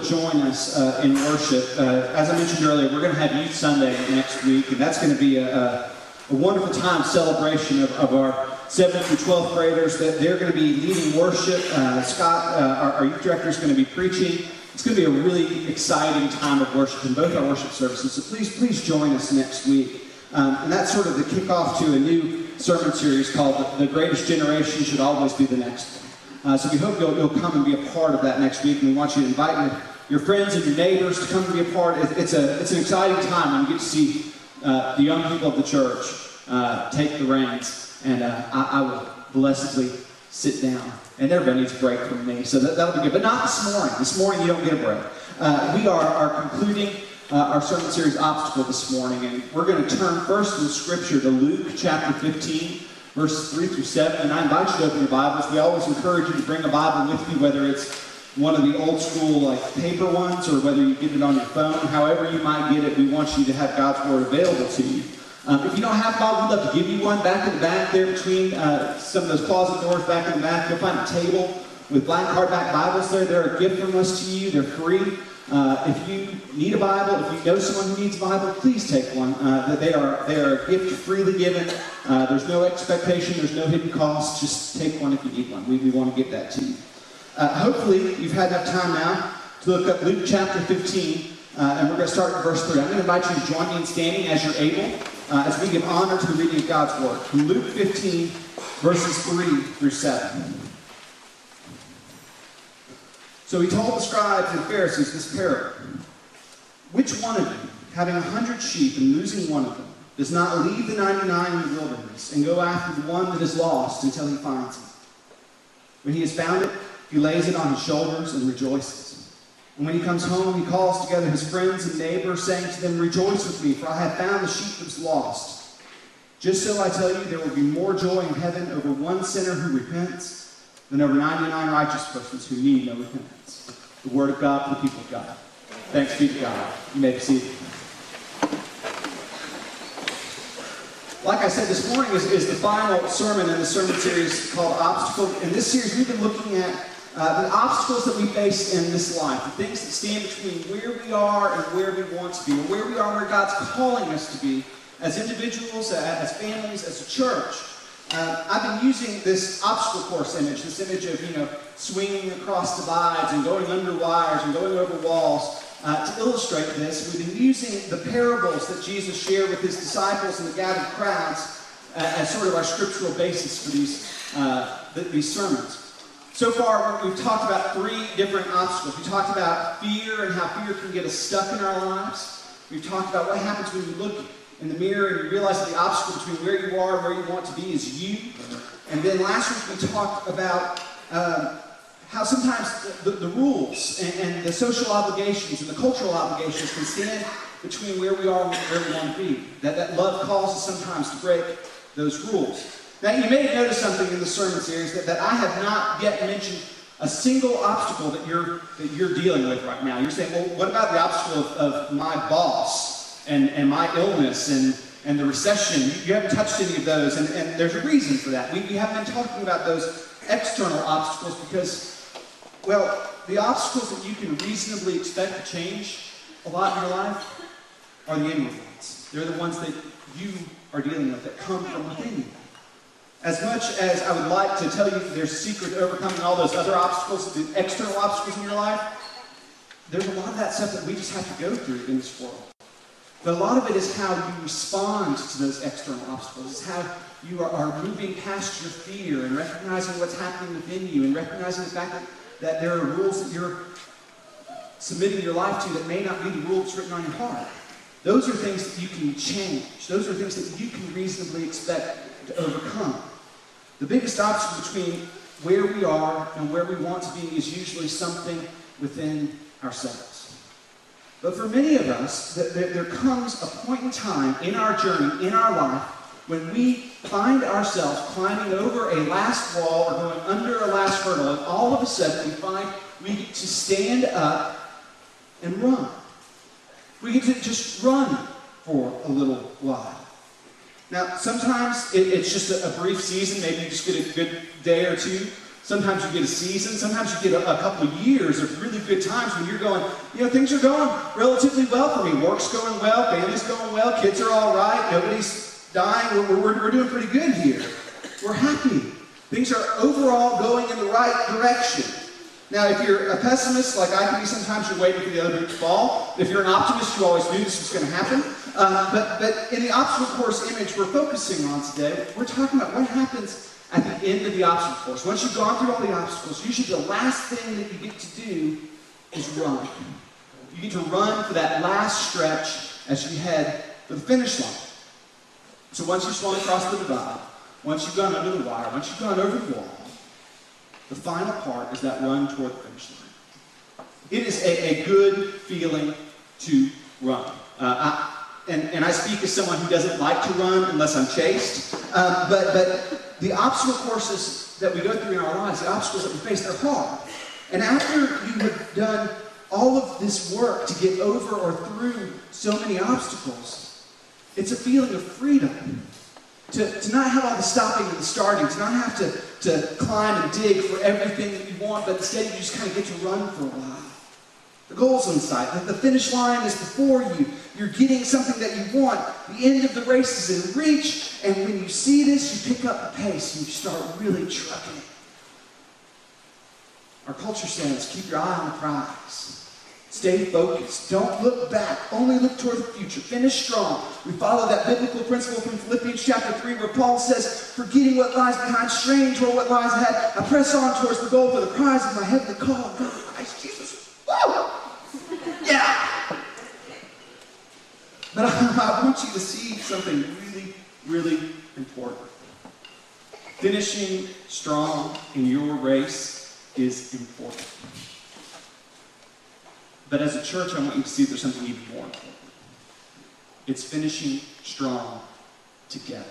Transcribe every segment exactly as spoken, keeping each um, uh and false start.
you'll join us uh, in worship. Uh, as I mentioned earlier, we're going to have Youth Sunday next week, and that's going to be a, a, a wonderful time celebration of, of our seventh through twelfth graders. That they're going to be leading worship. Uh, Scott, uh, our, our youth director, is going to be preaching. It's going to be a really exciting time of worship in both our worship services. So please, please join us next week. Um, and that's sort of the kickoff to a new sermon series called "The Greatest Generation Should Always Be the Next One." Uh, so we hope you'll, you'll come and be a part of that next week, and we want you to invite your, your friends and your neighbors to come and be a part. It, it's, a, it's an exciting time when you get to see uh, the young people of the church uh, take the reins, and uh, I, I will blessedly sit down. And everybody needs a break from me, so that, that'll be good. But not this morning. This morning you don't get a break. Uh, we are, are concluding uh, our sermon series, Obstacle, this morning, and we're going to turn first in Scripture to Luke chapter fifteen. Verses three through seven, and I invite you to open your Bibles. We always encourage you to bring a Bible with you, whether it's one of the old school like paper ones or whether you get it on your phone. However you might get it, we want you to have God's Word available to you. Um, if you don't have a Bible, we'd love to give you one. Back in the back there between uh, some of those closet doors back in the back, you'll find a table with blank hardback Bibles there. They're a gift from us to you. They're free. Uh, if you need a Bible, if you know someone who needs a Bible, please take one. Uh, they are they are a gift freely given. Uh, there's no expectation. There's no hidden cost. Just take one if you need one. We, we want to get that to you. Uh, hopefully, you've had enough time now to look up Luke chapter fifteen, uh, and we're going to start at verse three. I'm going to invite you to join me in standing as you're able, uh, as we give honor to the reading of God's Word. From Luke fifteen, verses three through seven. So he told the scribes and Pharisees this parable. Which one of you, having a hundred sheep and losing one of them, does not leave the ninety-nine in the wilderness and go after the one that is lost until he finds it? When he has found it, he lays it on his shoulders and rejoices. And when he comes home, he calls together his friends and neighbors, saying to them, "Rejoice with me, for I have found the sheep that was lost." Just so I tell you, there will be more joy in heaven over one sinner who repents than over ninety-nine righteous persons who need no repentance. The Word of God for the people of God. Thanks be to God. You may be seated. Like I said, this morning is, is the final sermon in the sermon series called Obstacle. In this series, we've been looking at uh, the obstacles that we face in this life, the things that stand between where we are and where we want to be, or where we are and where God's calling us to be as individuals, as families, as a church. Uh, I've been using this obstacle course image, this image of, you know, swinging across divides and going under wires and going over walls uh, to illustrate this. We've been using the parables that Jesus shared with his disciples and the gathered crowds uh, as sort of our scriptural basis for these, uh, th these sermons. So far, we've talked about three different obstacles. We talked about fear and how fear can get us stuck in our lives. We've talked about what happens when you look in the mirror and you realize that the obstacle between where you are and where you want to be is you. And then last week we talked about um, how sometimes the, the, the rules and, and the social obligations and the cultural obligations can stand between where we are and where we want to be. That, that love calls us sometimes to break those rules. Now you may have noticed something in the sermon series that, that I have not yet mentioned a single obstacle that you're, that you're dealing with right now. You're saying, well, what about the obstacle of, of my boss? And, and my illness and, and the recession? You, you haven't touched any of those, and, and there's a reason for that. We, we haven't been talking about those external obstacles because, well, the obstacles that you can reasonably expect to change a lot in your life are the inward ones. They're the ones that you are dealing with, that come from within you. As much as I would like to tell you that there's a secret to overcoming all those other obstacles, the external obstacles in your life, there's a lot of that stuff that we just have to go through in this world. But a lot of it is how you respond to those external obstacles. It's how you are, are moving past your fear and recognizing what's happening within you and recognizing the fact that, that there are rules that you're submitting your life to that may not be the rules written on your heart. Those are things that you can change. Those are things that you can reasonably expect to overcome. The biggest obstacle between where we are and where we want to be is usually something within ourselves. But for many of us, there comes a point in time in our journey, in our life, when we find ourselves climbing over a last wall or going under a last hurdle, and all of a sudden we find we get to stand up and run. We get to just run for a little while. Now, sometimes it, it's just a, a brief season. Maybe you just get a good day or two. Sometimes you get a season, sometimes you get a, a couple of years of really good times when you're going, you know, things are going relatively well for me. Work's going well, family's going well, kids are all right, nobody's dying, we're, we're, we're doing pretty good here. We're happy. Things are overall going in the right direction. Now, if you're a pessimist, like I can be sometimes, you're waiting for the other boot to fall. If you're an optimist, you always knew this was going to happen. Um, but, but in the obstacle course image we're focusing on today, we're talking about what happens at the end of the obstacle course. Once you've gone through all the obstacles, usually the last thing that you get to do is run. You get to run for that last stretch as you head for the finish line. So once you've swung across the divide, once you've gone under the wire, once you've gone over the wall, the final part is that run toward the finish line. It is a, a good feeling to run. Uh, I, and, and I speak as someone who doesn't like to run unless I'm chased. Um, but, but the obstacle courses that we go through in our lives, the obstacles that we face, they're hard. And after you have done all of this work to get over or through so many obstacles, it's a feeling of freedom. To, to not have all the stopping and the starting, to not have to, to climb and dig for everything that you want, but instead you just kind of get to run for a while. The goal's in sight. The finish line is before you. You're getting something that you want. The end of the race is in reach, and when you see this, you pick up the pace and you start really trucking it. Our culture says, keep your eye on the prize. Stay focused. Don't look back. Only look toward the future. Finish strong. We follow that biblical principle from Philippians chapter three where Paul says, forgetting what lies behind, straining toward what lies ahead, I press on towards the goal for the prize of my heavenly call of God in Christ Jesus. Woo! Yeah! But I, I want you to see something really, really important. Finishing strong in your race is important. But as a church, I want you to see there's something even more important. It's finishing strong together.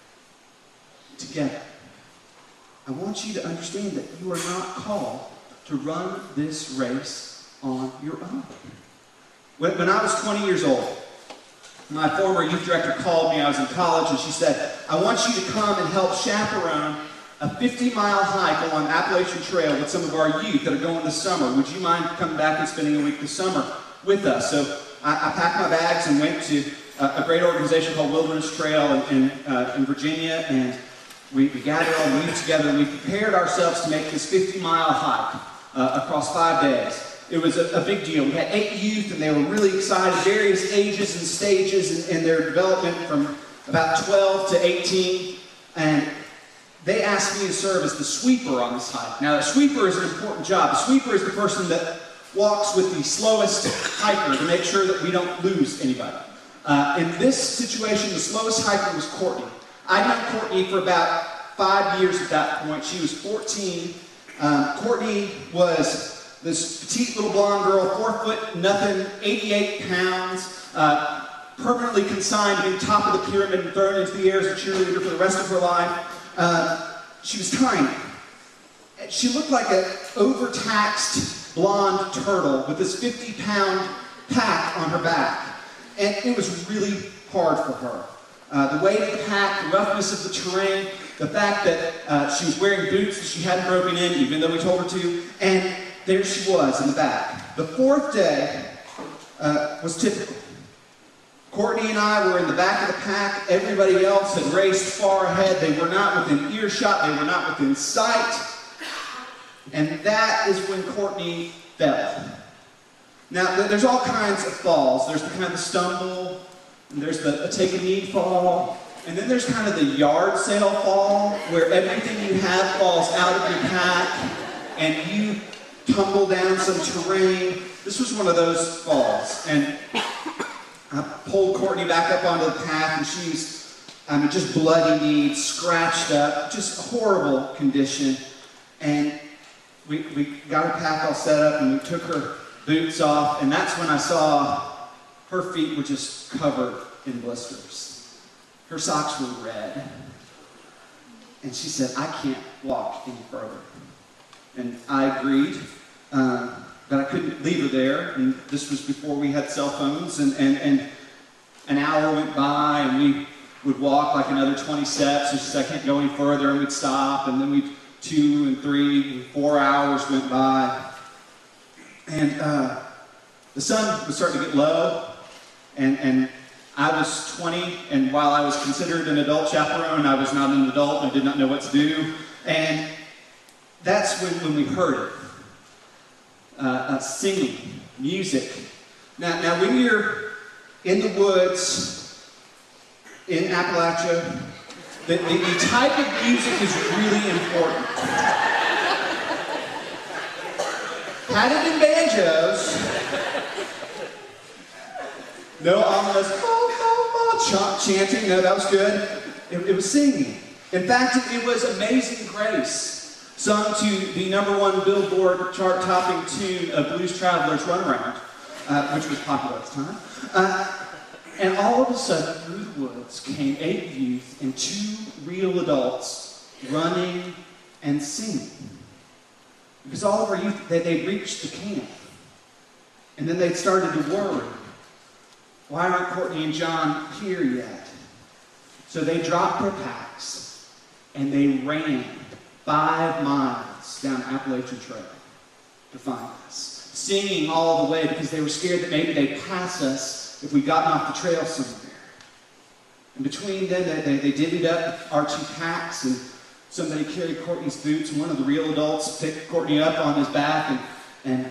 Together. I want you to understand that you are not called to run this race on your own. When, when I was twenty years old, my former youth director called me. I was in college, and she said, I want you to come and help chaperone a fifty mile hike along Appalachian Trail with some of our youth that are going this summer. Would you mind coming back and spending a week this summer with us? So I, I packed my bags and went to a, a great organization called Wilderness Trail in, in, uh, in Virginia, and we, we gathered all the youth together, and we prepared ourselves to make this fifty mile hike uh, across five days. It was a, a big deal. We had eight youth, and they were really excited, various ages and stages in, in their development from about twelve to eighteen, and they asked me to serve as the sweeper on this hike. Now, the sweeper is an important job. The sweeper is the person that walks with the slowest hiker to make sure that we don't lose anybody. Uh, in this situation, the slowest hiker was Courtney. I'd known Courtney for about five years at that point. She was fourteen. Um, Courtney was this petite little blonde girl, four foot nothing, eighty-eight pounds, uh, permanently consigned to be top of the pyramid and thrown into the air as a cheerleader for the rest of her life. Uh, she was tiny. She looked like an overtaxed blonde turtle with this fifty pound pack on her back. And it was really hard for her. Uh, the weight of the pack, the roughness of the terrain, the fact that uh, she was wearing boots that she hadn't broken in, even though we told her to, and there she was in the back. The fourth day uh, was typical. Courtney and I were in the back of the pack. Everybody else had raced far ahead. They were not within earshot. They were not within sight. And that is when Courtney fell. Now, there's all kinds of falls. There's the kind of stumble, and there's the a take a knee fall, and then there's kind of the yard sale fall, where everything you have falls out of your pack, and you tumble down some terrain. This was one of those falls, and I pulled Courtney back up onto the path, and she's, I mean, just bloody-kneed, scratched up, just a horrible condition. And we, we got her pack all set up, and we took her boots off, and that's when I saw her feet were just covered in blisters. Her socks were red. And she said, I can't walk any further. And I agreed. Um, But I couldn't leave her there, and this was before we had cell phones, and, and, and an hour went by, and we would walk like another twenty steps, and she said, I can't go any further, and we'd stop, and then we'd two and three and four hours went by. And uh, the sun was starting to get low. And, and I was twenty, and while I was considered an adult chaperone, I was not an adult and I did not know what to do. And that's when, when we heard it. Uh, uh, singing, music. Now, now, when you're in the woods, in Appalachia, the, the, the type of music is really important. Had it been banjos, no ominous oh, oh, oh, ch chanting, no, that was good. It, it was singing. In fact, it, it was Amazing Grace, sung to the number one Billboard chart-topping tune of Blues Traveler's Runaround, uh, which was popular at the time. Uh, and all of a sudden, through the woods came eight youth and two real adults running and singing. Because all of our youth, they, they reached the camp. And then they started to worry. Why aren't Courtney and John here yet? So they dropped their packs and they ran five miles down Appalachian Trail to find us, singing all the way because they were scared that maybe they'd pass us if we'd gotten off the trail somewhere. And between them, they, they, they divvied up our two packs, and somebody carried Courtney's boots, and one of the real adults picked Courtney up on his back and, and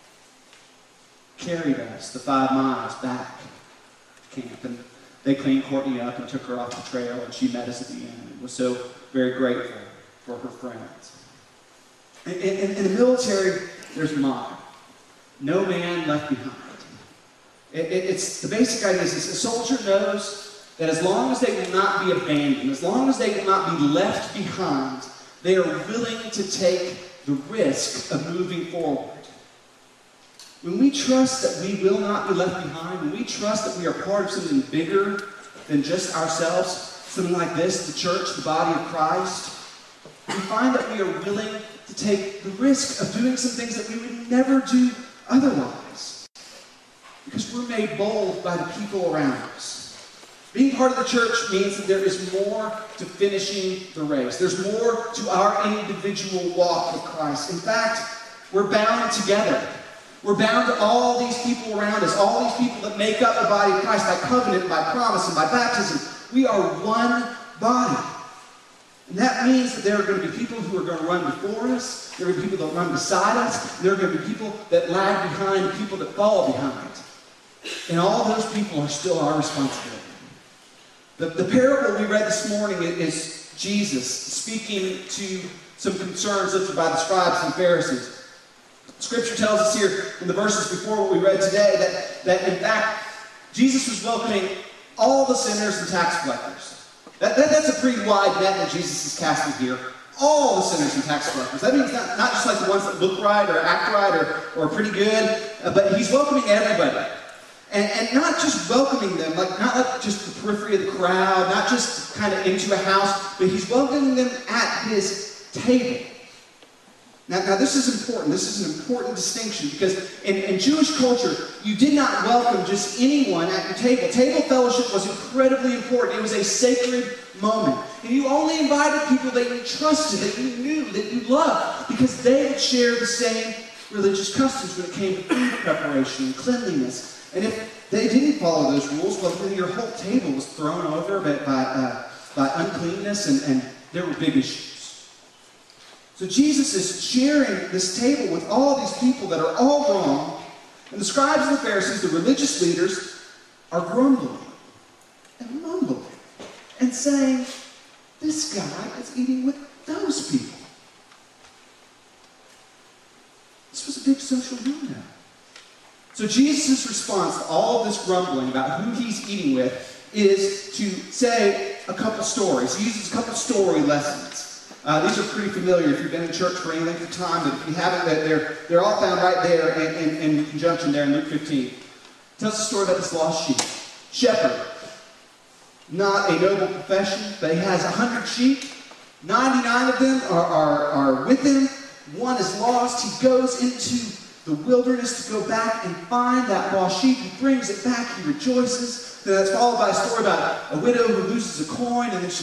carried us the five miles back to camp. And they cleaned Courtney up and took her off the trail, and she met us at the end and was so very grateful for her friends. In, in, in the military, there's a motto: no man left behind. It, it, it's the basic idea is this: a soldier knows that as long as they will not be abandoned, as long as they will not be left behind, they are willing to take the risk of moving forward. When we trust that we will not be left behind, when we trust that we are part of something bigger than just ourselves, something like this, the church, the body of Christ, we find that we are willing to take the risk of doing some things that we would never do otherwise. Because we're made bold by the people around us. Being part of the church means that there is more to finishing the race. There's more to our individual walk with Christ. In fact, we're bound together. We're bound to all these people around us, all these people that make up the body of Christ by covenant, by promise, and by baptism. We are one body. And that means that there are going to be people who are going to run before us. There are going to be people that run beside us. There are going to be people that lag behind, people that follow behind. And all those people are still our responsibility. The, the parable we read this morning is Jesus speaking to some concerns lifted by the scribes and Pharisees. Scripture tells us here in the verses before what we read today that, that in fact, Jesus was welcoming all the sinners and tax collectors. That, that, that's a pretty wide net that Jesus is casting here. All the sinners and tax collectors. That means not, not just like the ones that look right or act right or, or are pretty good, uh, but he's welcoming everybody. And, and not just welcoming them, like not like just the periphery of the crowd, not just kind of into a house, but he's welcoming them at his table. Now, now this is important. This is an important distinction because in, in Jewish culture, you did not welcome just anyone at your table. Table fellowship was incredibly important. It was a sacred moment. And you only invited people that you trusted, that you knew, that you loved, because they would share the same religious customs when it came to food preparation and cleanliness. And if they didn't follow those rules, well, then your whole table was thrown over by, by, uh, by uncleanness, and, and there were big issues. So Jesus is sharing this table with all these people that are all wrong, and the scribes and the Pharisees, the religious leaders, are grumbling and mumbling and saying, this guy is eating with those people. This was a big social no-no. So Jesus' response to all of this grumbling about who he's eating with is to say a couple stories. He uses a couple story lessons. Uh, these are pretty familiar if you've been in church for any length of time, but if you haven't, they're, they're all found right there in, in, in conjunction there in Luke fifteen. It tells a story about this lost sheep. Shepherd. Not a noble profession, but he has a hundred sheep. ninety-nine of them are, are, are with him. One is lost. He goes into the wilderness to go back and find that lost sheep. He brings it back. He rejoices. Then that's followed by a story about a widow who loses a coin, and then she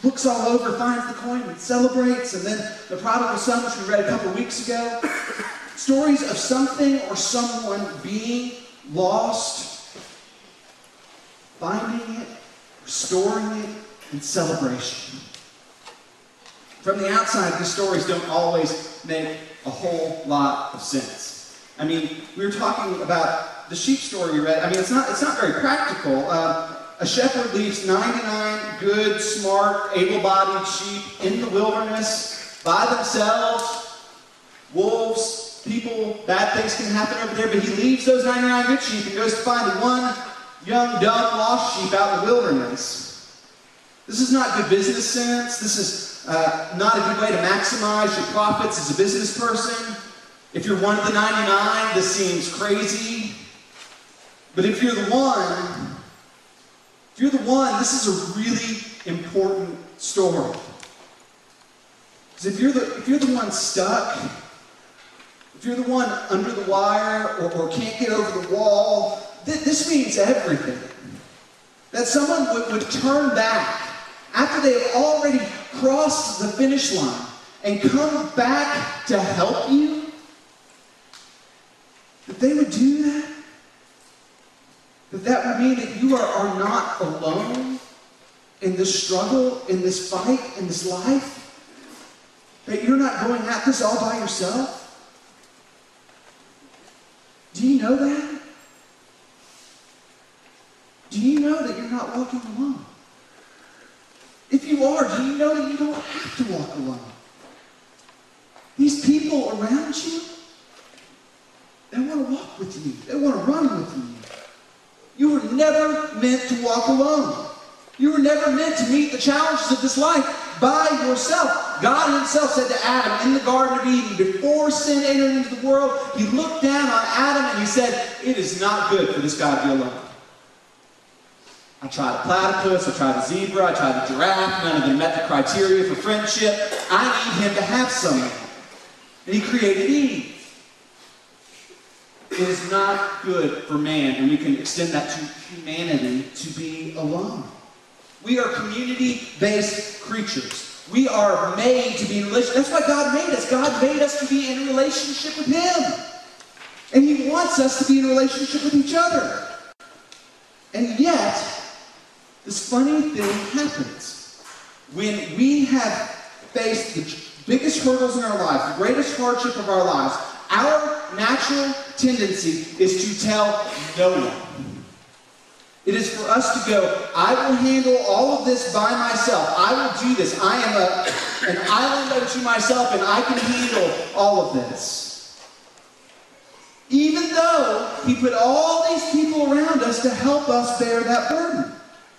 looks all over, finds the coin, and celebrates. And then the prodigal son, which we read a couple of weeks ago. Stories of something or someone being lost, finding it, restoring it, and celebration. From the outside, these stories don't always make a whole lot of sense. I mean, we were talking about the sheep story we read. I mean, it's not, it's not very practical. Uh, a shepherd leaves ninety-nine good, smart, able-bodied sheep in the wilderness by themselves. Wolves, people, bad things can happen over there, but he leaves those ninety-nine good sheep and goes to find one young, dumb, lost sheep out in the wilderness. This is not good business sense. This is uh, not a good way to maximize your profits as a business person. If you're one of the ninety-nine, this seems crazy. But if you're the one, if you're the one, this is a really important story. Because if you're the if you're the one stuck, if you're the one under the wire or, or can't get over the wall, th this means everything. That someone would, would turn back after they have already crossed the finish line and come back to help you. That they would do that. That that would mean that you are, are not alone in this struggle, in this fight, in this life. That you're not going at this all by yourself. Do you know that? Do you know that you're not walking alone? If you are, do you know that you don't have to walk alone? These people around you, they want to walk with you. They want to run with you. You were never meant to walk alone. You were never meant to meet the challenges of this life by yourself. God himself said to Adam in the Garden of Eden, before sin entered into the world, he looked down on Adam and he said, it is not good for this guy to be alone. I tried a platypus, I tried a zebra, I tried a giraffe, none of them met the criteria for friendship. I need him to have someone. And he created Eve. It is not good for man, and we can extend that to humanity, to be alone. We are community-based creatures. We are made to be in relationship. That's why God made us. God made us to be in a relationship with him. And he wants us to be in a relationship with each other. And yet, this funny thing happens. When we have faced the biggest hurdles in our lives, the greatest hardship of our lives, our natural tendency is to tell no one. It is for us to go, I will handle all of this by myself. I will do this. I am a, an island unto myself, and I can handle all of this. Even though he put all these people around us to help us bear that burden.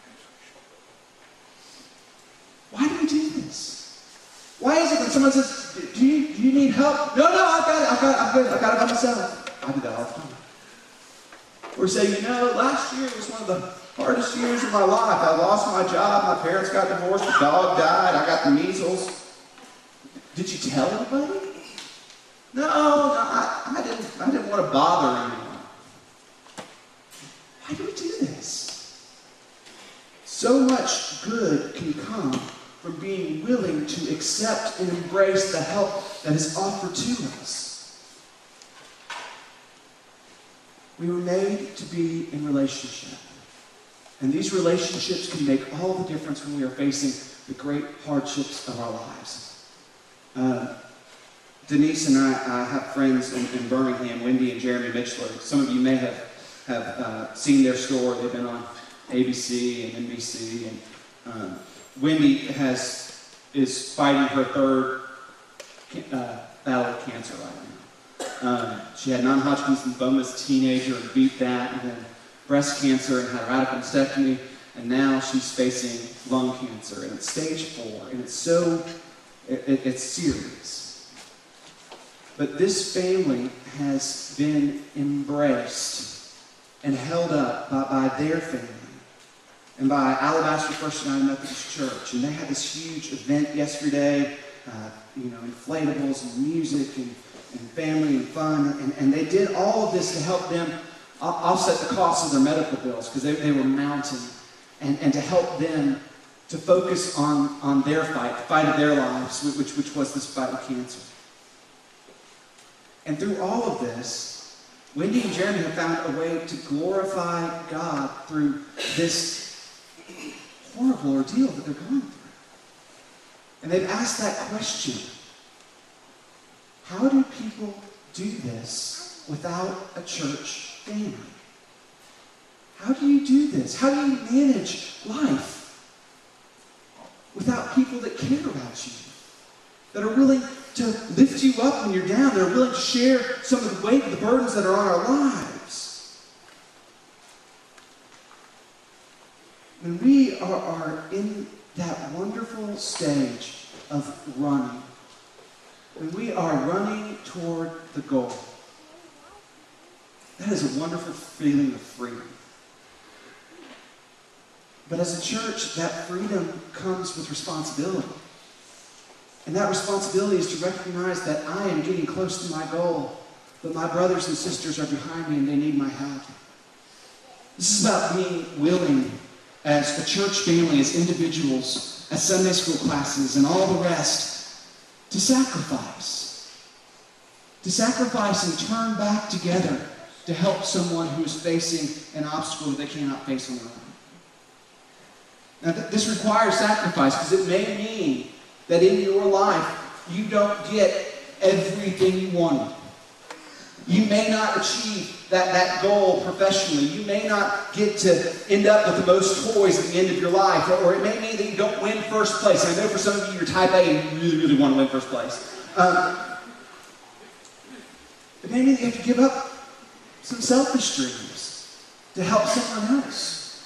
Why do we do this? Why is it when someone says, do you, do you need help? No, no, I've got it. I've got it. I'm good. I've got it by myself. I do that all the time. Or say, you know, last year was one of the hardest years of my life. I lost my job. My parents got divorced. The dog died. I got the measles. Did you tell anybody? No, no, I, I didn't. I didn't want to bother anyone. Why do we do this? So much good can come from being willing to accept and embrace the help that is offered to us. We were made to be in relationship. And these relationships can make all the difference when we are facing the great hardships of our lives. Uh, Denise and I, I have friends in, in Birmingham, Wendy and Jeremy Mitchler. Some of you may have, have uh, seen their story. They've been on A B C and N B C. And um, Wendy has is fighting her third uh, battle of cancer right now. Um, she had non-Hodgkin's lymphoma as a teenager and beat that, and then breast cancer and had a radical mastectomy, and now she's facing lung cancer, and it's stage four, and it's so, it, it, it's serious. But this family has been embraced and held up by, by their family and by Alabaster First United Methodist Church, and they had this huge event yesterday, uh, you know, inflatables and music and and family and fun, and, and they did all of this to help them offset the cost of their medical bills because they, they were mounting, and, and to help them to focus on, on their fight, the fight of their lives, which, which was this fight with cancer. And through all of this, Wendy and Jeremy have found a way to glorify God through this horrible ordeal that they're going through. And they've asked that question: how do people do this without a church family? How do you do this? How do you manage life without people that care about you, that are willing to lift you up when you're down, that are willing to share some of the weight of the burdens that are on our lives? When we are, are in that wonderful stage of running, when we are running toward the goal, that is a wonderful feeling of freedom. But as a church, that freedom comes with responsibility. And that responsibility is to recognize that I am getting close to my goal, but my brothers and sisters are behind me and they need my help. This is about being willing as a church family, as individuals, as Sunday school classes, and all the rest, to sacrifice. To sacrifice and turn back together to help someone who is facing an obstacle that they cannot face on their own. Now, th- this requires sacrifice, because it may mean that in your life you don't get everything you wanted. You may not achieve that, that goal professionally. You may not get to end up with the most toys at the end of your life. Or, or it may mean that you don't win first place. I know for some of you, you're type A and you really, really want to win first place. Um, it may mean that you have to give up some selfish dreams to help someone else.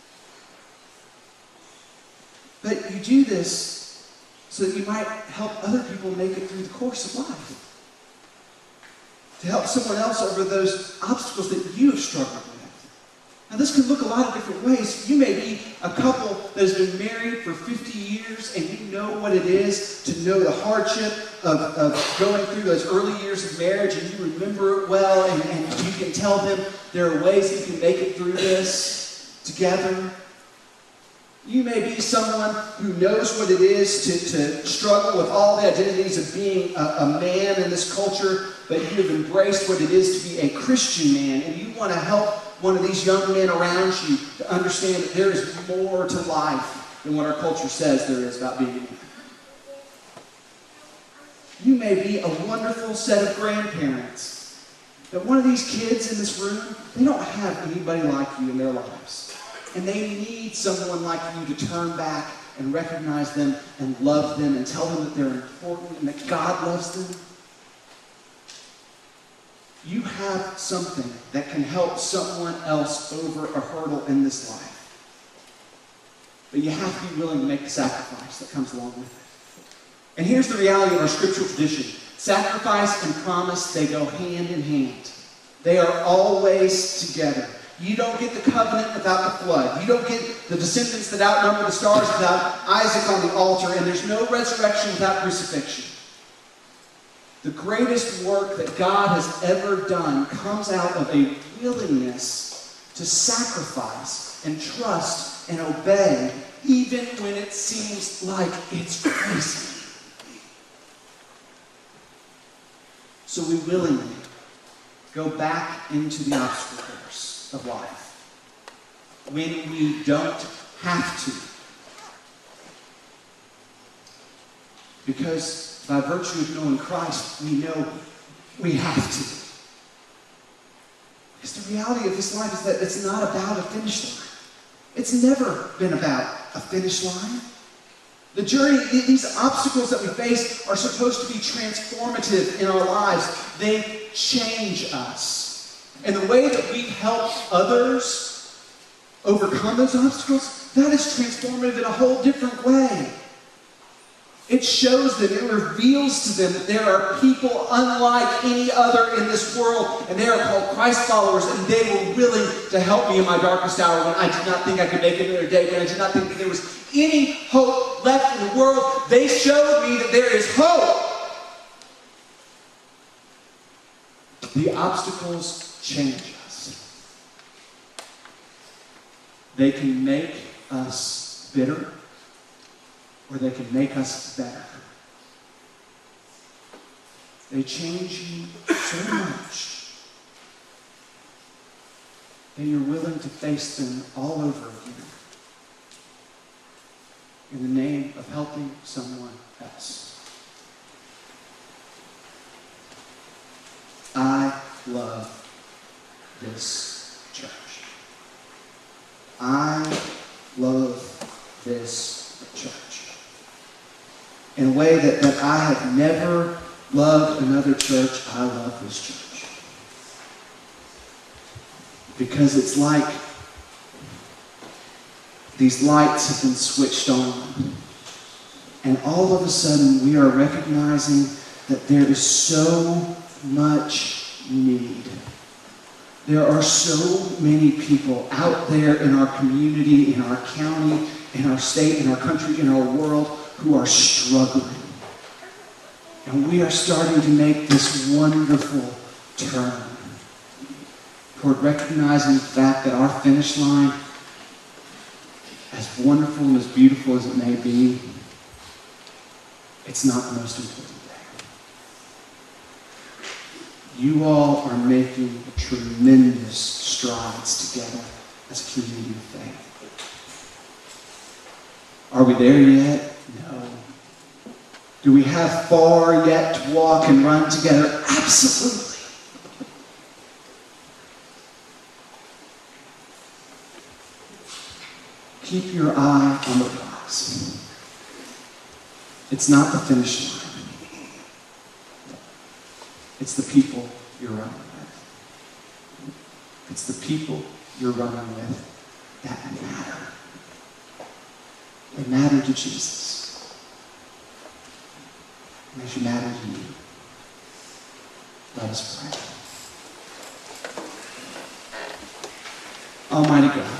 But you do this so that you might help other people make it through the course of life. To help someone else over those obstacles that you have struggled with. Now, this can look a lot of different ways. You may be a couple that has been married for fifty years, and you know what it is to know the hardship of, of going through those early years of marriage, and you remember it well, and, and you can tell them there are ways you can make it through this together. You may be someone who knows what it is to, to struggle with all the identities of being a, a man in this culture, but you have embraced what it is to be a Christian man, and you want to help one of these young men around you to understand that there is more to life than what our culture says there is about being a man. You may be a wonderful set of grandparents, that one of these kids in this room, they don't have anybody like you in their lives. And they need someone like you to turn back and recognize them and love them and tell them that they're important and that God loves them. You have something that can help someone else over a hurdle in this life. But you have to be willing to make the sacrifice that comes along with it. And here's the reality of our scriptural tradition. Sacrifice and promise, they go hand in hand. They are always together. You don't get the covenant without the flood. You don't get the descendants that outnumber the stars without Isaac on the altar. And there's no resurrection without crucifixion. The greatest work that God has ever done comes out of a willingness to sacrifice and trust and obey, even when it seems like it's crazy. So we willingly go back into the obstacle course of life when we don't have to. Because by virtue of knowing Christ, we know we have to. Because the reality of this life is that it's not about a finish line. It's never been about a finish line. The journey, these obstacles that we face are supposed to be transformative in our lives. They change us. And the way that we help others overcome those obstacles, that is transformative in a whole different way. It shows them, it reveals to them that there are people unlike any other in this world, and they are called Christ followers, and they were willing to help me in my darkest hour when I did not think I could make it another day, when I did not think that there was any hope left in the world. They showed me that there is hope. The obstacles change us. They can make us bitter. or they can make us better. They change you so much that you're willing to face them all over again in the name of helping someone else. I love this church. I love this church in a way that, that I have never loved another church. I love this church because it's like these lights have been switched on, and all of a sudden we are recognizing that there is so much need. There are so many people out there in our community, in our county, in our state, in our country, in our world who are struggling. And we are starting to make this wonderful turn toward recognizing the fact that our finish line, as wonderful and as beautiful as it may be, it's not the most important thing. You all are making tremendous strides together as a community of faith. Are we there yet? No. Do we have far yet to walk and run together? Absolutely. Keep your eye on the prize. It's not the finish line. It's the people you're running with. It's the people you're running with that matter. They matter to Jesus. And they should matter to you. Let us pray. Almighty God,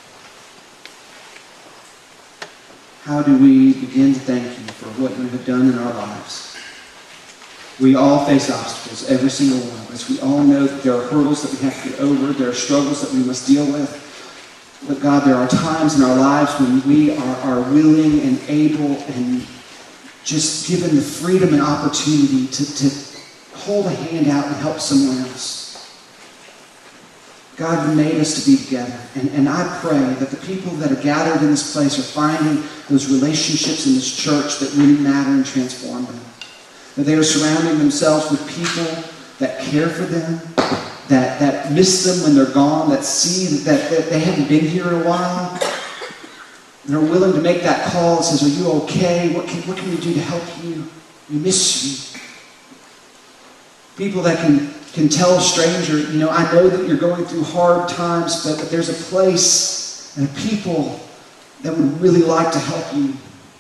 how do we begin to thank you for what you have done in our lives? We all face obstacles, every single one of us. We all know that there are hurdles that we have to get over. There are struggles that we must deal with. But God, there are times in our lives when we are, are willing and able and just given the freedom and opportunity to, to hold a hand out and help someone else. God, you made us to be together. And, and I pray that the people that are gathered in this place are finding those relationships in this church that really matter and transform them. That they are surrounding themselves with people that care for them, that, that miss them when they're gone, that see that, that they haven't been here in a while, and are willing to make that call and says, are you okay? What can, what can we do to help you? We miss you. People that can, can tell a stranger, you know, I know that you're going through hard times, but, but there's a place and a people that would really like to help you.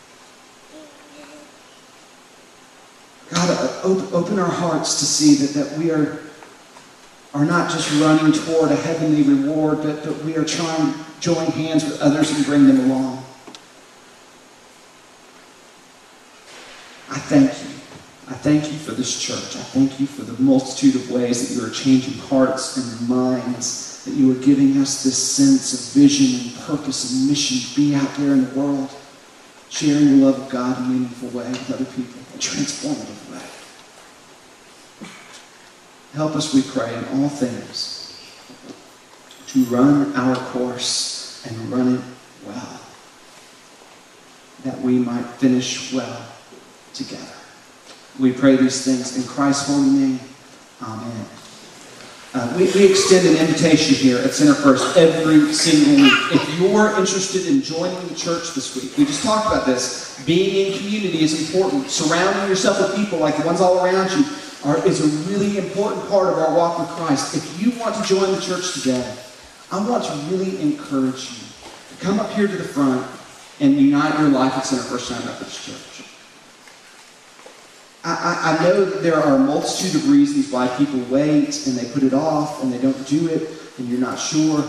God, open our hearts to see that, that we are, are not just running toward a heavenly reward, but that we are trying to join hands with others and bring them along. I thank you. I thank you for this church. I thank you for the multitude of ways that you are changing hearts and minds, that you are giving us this sense of vision and purpose and mission to be out there in the world, sharing the love of God in a meaningful way with other people, a transformative way. Help us, we pray, in all things to run our course and run it well, that we might finish well together. We pray these things in Christ's holy name. Amen. Uh, we, we extend an invitation here at Center First every single week. If you're interested in joining the church this week, we just talked about this. Being in community is important. Surrounding yourself with people like the ones all around you are, is a really important part of our walk with Christ. If you want to join the church today, I want to really encourage you to come up here to the front and unite your life at Center First Time Methodist Church. I, I know that there are a multitude of reasons why people wait and they put it off and they don't do it and you're not sure.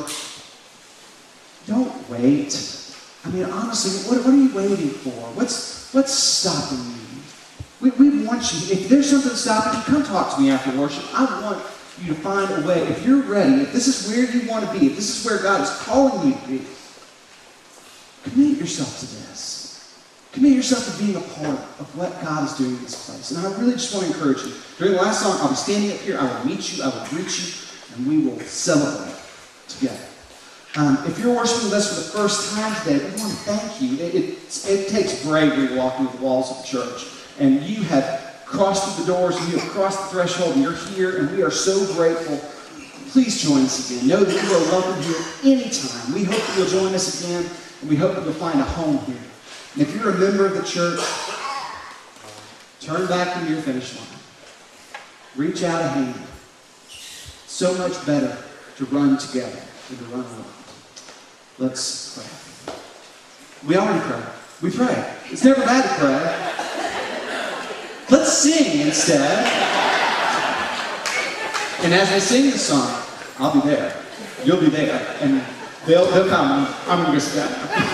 Don't wait. I mean, honestly, what, what are you waiting for? What's, what's stopping you? We, we want you. If there's something stopping you, come talk to me after worship. I want you to find a way. If you're ready, if this is where you want to be, if this is where God is calling you to be, commit yourself to this. Commit yourself to being a part of what God is doing in this place. And I really just want to encourage you. During the last song, I'll be standing up here. I will meet you. I will greet you. And we will celebrate together. Um, if you're worshiping with us for the first time today, we want to thank you. It, it, it takes bravery to walk into the walls of the church. And you have crossed through the doors, and you have crossed the threshold, and you're here, and we are so grateful. Please join us again. Know that you are welcome here anytime. We hope that you'll join us again, and we hope that you'll find a home here. And if you're a member of the church, turn back to your finish line. Reach out a hand. So much better to run together than to run alone. Let's pray. We already pray. We pray. It's never bad to pray. Let's sing instead. And as I sing this song, I'll be there. You'll be there. And they'll, they'll come. I'm going to go sit down.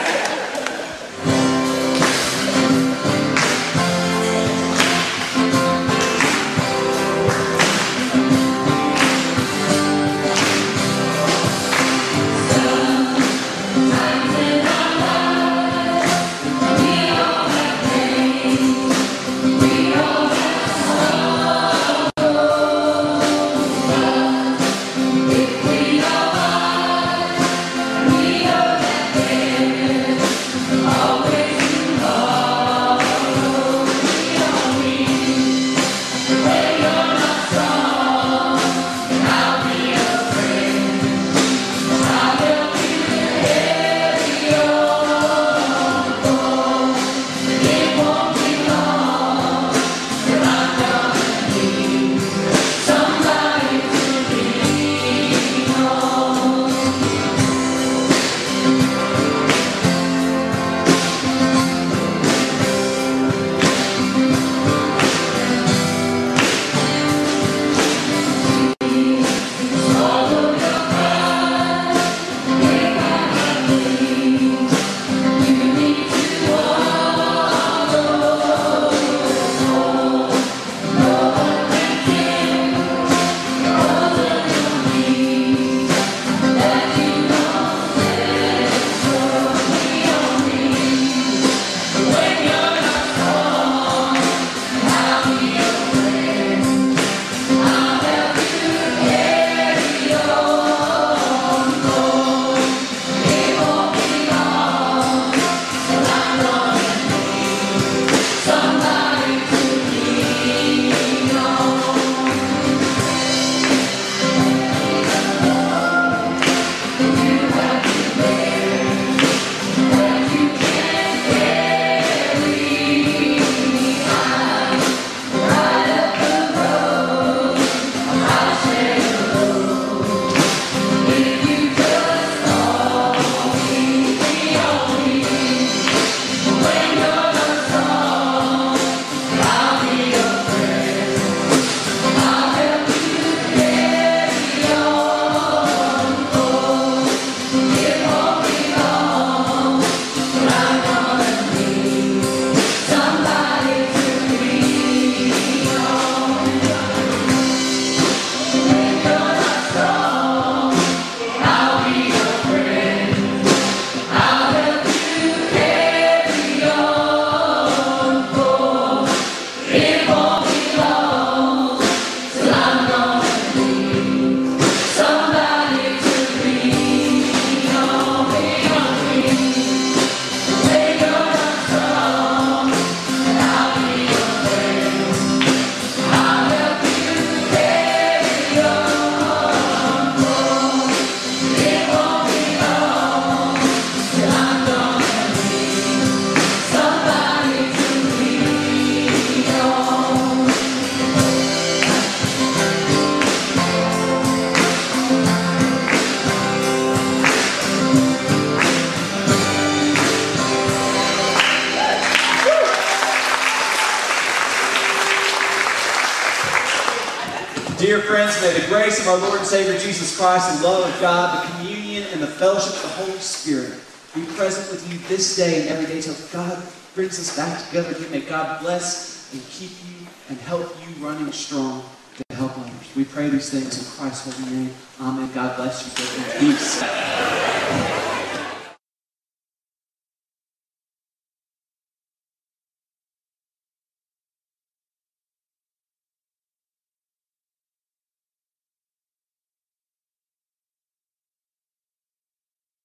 Dear friends, may the grace of our Lord and Savior Jesus Christ, the love of God, the communion, and the fellowship of the Holy Spirit be present with you this day and every day till God brings us back together again. May God bless and keep you and help you running strong to help others. We pray these things in Christ's holy name. Amen. God bless you. Go in peace.